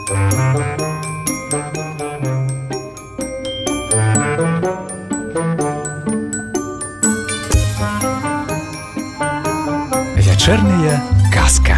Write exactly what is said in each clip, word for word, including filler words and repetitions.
Вячэрняя казка.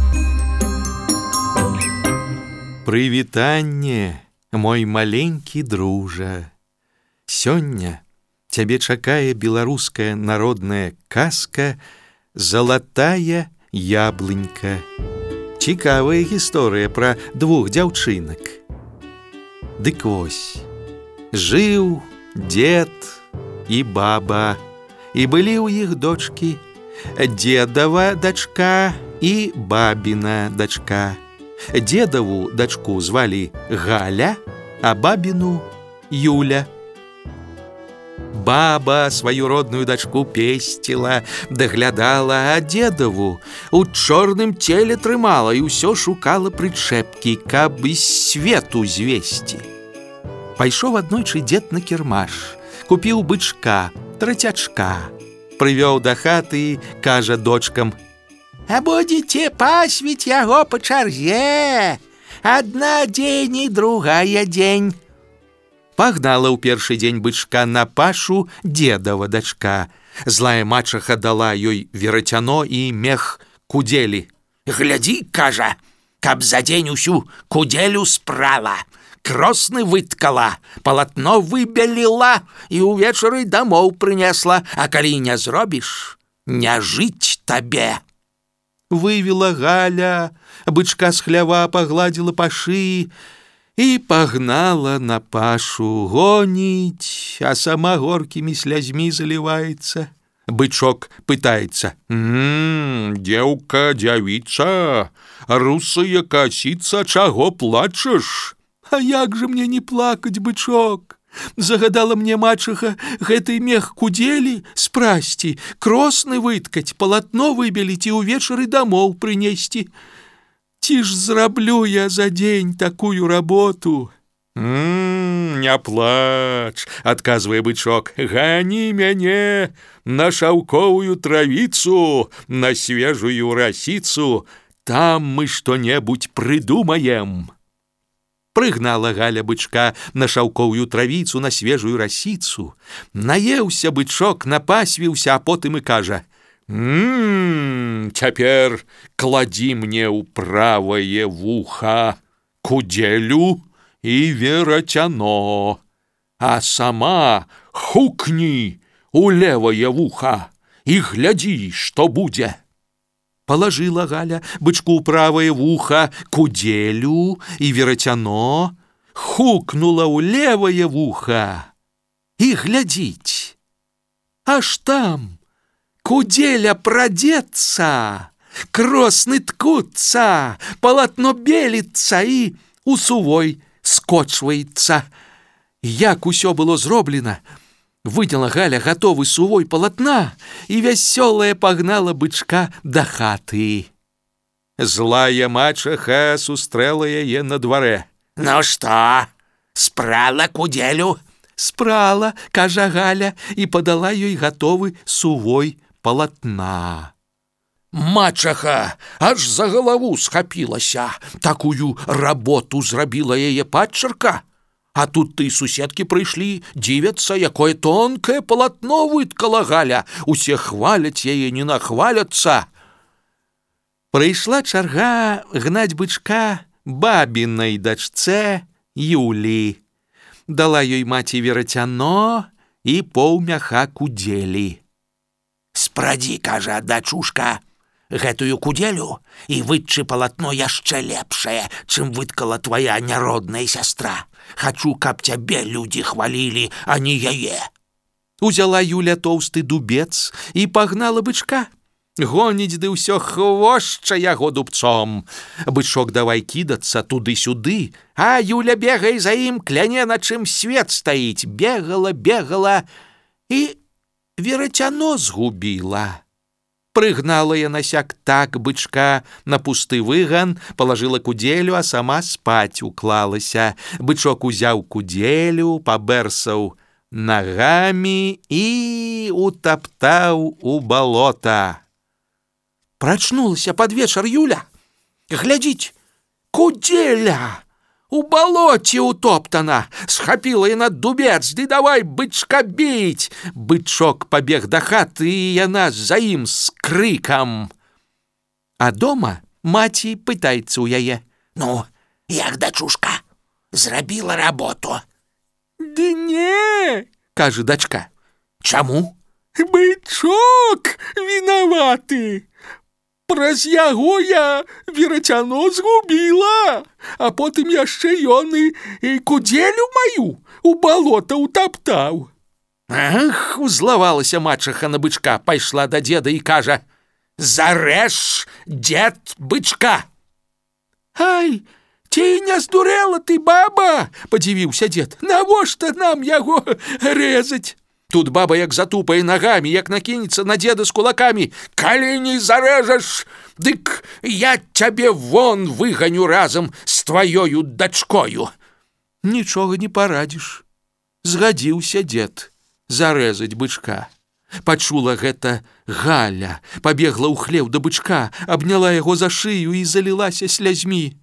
Прывітанне, мой маленькі дружа. Сёння цябе чакае беларуская народная казка «Залатая яблынька». Цікавая гісторыя пра двух дзяўчынак. Дык вось, жыў дзед і баба, і былі ў іх дочкі, дзедава дачка і бабіна дачка. Дзедаву дачку звалі Галя, а бабіну Юля. Баба сваю родную дачку песціла, даглядала, а дзедаву у чорным целе трымала і ўсё шукала прычэпкі, каб з свету звесці. Пайшоў аднойчы дзед на кірмаш, купіў бычка, трацячка, прывёў да хаты, кажа дочкам: «А будзеце пасвіць яго па чарзе, адна дзень і другая дзень». Пагнала ў першы дзень бычка на пашу дзедава дачка. Злая мачаха дала ёй верацяно і мех кудзелі. «Глядзі, кажа, каб за дзень усю кудзелю спрала, кросны выткала, палатно выбяліла і ўвечары дамоў прынесла, а калі не зробіш, не жыць табе». Вывела Галя, бычка з хлява пагладзіла па шыі і пагнала на пашу гоніць, а сама горкімі слязьмі заліваецца. Бычок пытаецца: «М, дзеўка, дзявіца, русая касіца, чаго плачаш?» «А як же мне не плакаць, бычок? Загадала мне мачаха гэты мех кудзелі спрасці, кросны выткаць, палатно выбеліць і ўвечары дамоў прынесці. Ці ж зраблю я за дзень такую работу?» «М, не плач, — адказвае бычок, — гані мяне на шаўковую травіцу, на свежую расіцу, там мы што-небудзь прыдумаем». Прыгнала Галя бычка на шаўковую травіцу, на свежую расіцу. Наеўся бычок, напасвіўся, а потым і кажа: «М, цяпер кладі мне ў правае вуха кудзелю і верацяно, а сама хукні ў левае вуха і глядзі, што будзе». Палажыла Галя бычку ў правае вуха кудзелю і верацяно, хукнула ў левае вуха і глядзіць. Аж там кудзеля прадзецца, кросны ткуцца, палатно беліцца і у сувой скочваецца. Як усё было зроблена, выняла Галя гатовы сувой палатна і вясёлая пагнала бычка да хаты. Злая мачаха сустрэла яе на дварэ. «Ну што, спрала кудзелю?» «Спрала, — кажа Галя, і падала ёй гатовы сувой палатна». Мачаха аж за галаву схапілася. Такую работу зрабіла яе падчарка. А тут ты суседкі прыйшлі, дзівяцца, якое тонкае палатно выткала Галя. Усе хваляць яе, не нахваляцца. Прыйшла чарга гнаць бычка бабінай дачцэ Юлі. Дала ёй маці верацяно і паўмяха кудзелі. «Спрадзі, — кажа дачушка, — гэтую кудзелю і вытчы палатно яшчэ лепшае, чым выткала твая няродная сястра. Хачу, каб цябе людзі хвалілі, а не яе». Узяла Юля тоўсты дубец і пагнала бычка. Гоніць ды ўсё хвошча яго дубцом. Бычок давай кідацца туды-сюды, а Юля бегай за ім, кляне, на чым свет стаіць. Бегала, бегала і верацяно згубіла. Прыгнала яна сяк так бычка на пусты выган, палажыла кудзелю, а сама спаць уклалася. Бычок узяў кудзелю, пабэрсаў нагамі і утаптаў у балота. Прачнулася пад вечар Юля. Глядзіць, кудзеля У балоце утоптана. Схапіла яна дубец, ды давай бычка біць. Бычок пабег да хаты, і яна за ім з крыкам. А дома маці пытаецца ў яе: Ну, як дачушка, зрабіла работу? Ды не, кажа дачка. Чаму? Бычок вінаваты. Праз яго я верацяно згубіла, а потым яшчэ ён і кудзелю маю у балота ўтаптаў. Ах, узлавалася мачаха на бычка, пайшла да дзеда і кажа: Зарэж, дзед, бычка. Ай, ці не здурэла ты, баба? Падзівіўся дзед. Навошта нам яго рэзаць? Тут баба як затупае нагамі, як накінецца на дзеда з кулакамі. Калі не зарэжаш, дык я цябе вон выганю разам з тваёю дачкою. Нічога не парадзіш. Згадзіўся дзед зарэзаць бычка. Пачула гэта Галя, пабегла ў хлеў да бычка, абняла яго за шыю і залілася слязьмі.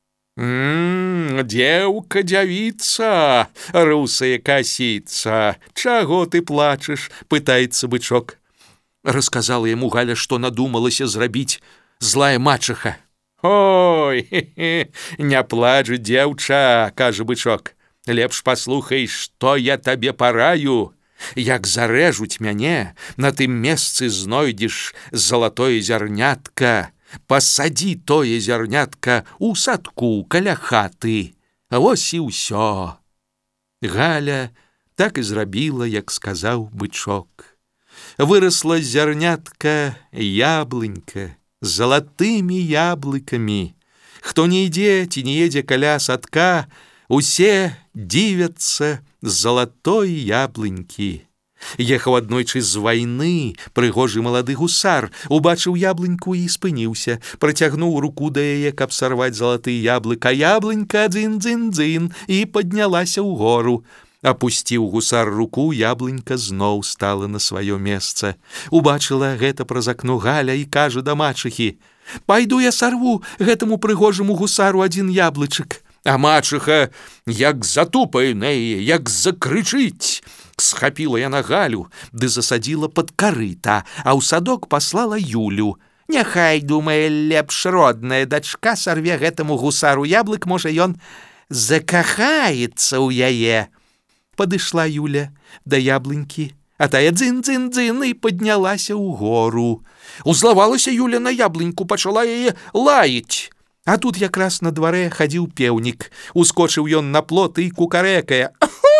«М-м, дзеўка дзявіца, русая касіца, чаго ты плачаш?» – пытаецца бычок. Расказала яму Галя, што надумалася зрабіць злая мачаха. «Ой, хе-хе, не плач, дзеўча», – кажа бычок. «Лепш паслухай, што я табе параю. Як зарэжуць мяне, на тым месцы знойдзеш залатое зярнятка. Пасадзі тое зярнятка ў садку каля хаты. Вось і ўсё». Галя так і зрабіла, як сказаў бычок. Вырасла зярнятка яблынька з залатымі яблыкамі. Хто не ідзе ці не едзе каля садка, усе дзівяцца з залатой яблынькі. Ехаў аднойчы з вайны прыгожы малады гусар, убачыў яблыньку і спыніўся, працягнуў руку да яе, каб сарваць залаты яблык, а яблынька дзын-дзын-дзын і паднялася ўгору. Апусціў гусар руку, яблынька зноў стала на сваё месца. Убачыла гэта праз акно Галя і кажа да мачыхі: «Пайду я сарву гэтаму прыгожаму гусару адзін яблычык». А мачыха як затупае на яе, як закрычыць. Схапіла яна Галю, ды засадзіла пад карыта, а ў садок паслала Юлю. Няхай, думае, лепш родная дачка сарве гэтаму гусару яблык, можа, ён закахаецца ў яе. Падышла Юля да яблынькі, а тая дзын-дзын-дзын і паднялася ў гору. Узлавалася Юля на яблыньку, пачала яе лаять. А тут якраз на дварэ хадзіў пеўнік. Ускочыў ён на плот і кукарэкае: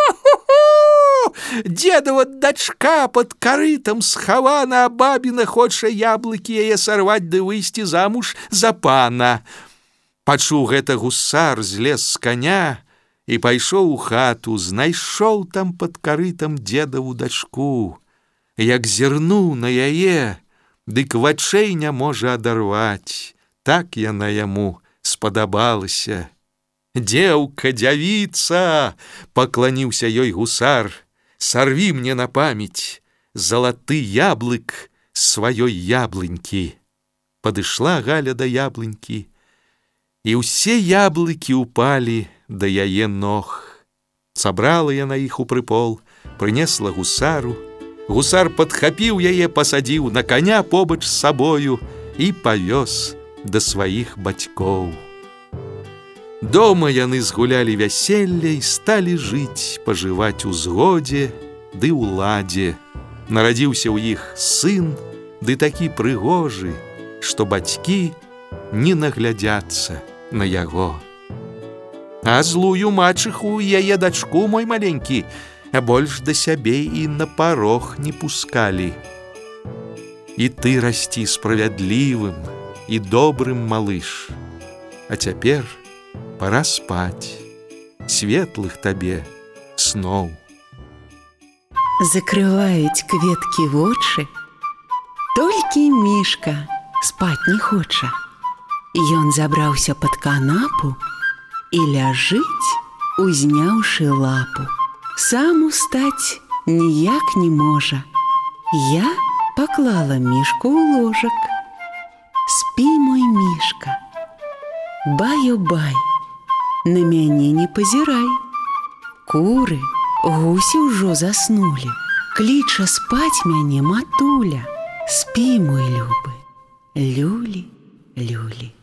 «Дзедава дачка пад карытам схавана, а бабіна хоча яблыкі яе сарваць ды выйсці замуж за пана». Пачуў гэта гусар, злез з каня і пайшоў у хату, знайшоў там пад карытам дзедаву дачку. Як зірнуў на яе, дык вачэй не можа адарваць. Так яна яму спадабалася. «Дзеўка, дзявіца!» – пакланіўся ёй гусар. «Сарві мне на памяць залаты яблык сваёй яблынькі». Падышла Галя да яблынькі, і ўсе яблыкі ўпалі да яе ног. Сабрала яна іх у прыпол, прынесла гусару. Гусар падхапіў яе, пасадзіў на каня побач з сабою і павёз да сваіх бацькоў. Дома яны згулялі вяселле і сталі жыць, пажываць у згодзе ды ў ладзе. Нарадзіўся ў іх сын, ды такі прыгожы, што бацькі не наглядзяцца на яго. А злую мачыху яе дачку, мой маленькі, больш да сябе і на парог не пускалі. І ты расці справядлівым і добрым, малыш. А цяпер пора спаць. Светлых табе сноў. Закрываюць кветкі вочы, толькі мішка спаць не хоча. Ён забраўся пад канапу і ляжыць, узняўшы лапу. Сам устаць ніяк не можа. Я паклала мішку ў ложак. Спі, мой мішка, баю-бай, на мяне не пазірай. Куры, гусі ўжо заснулі, кліча спаць мяне матуля. Спі, мой любы, люлі, люлі.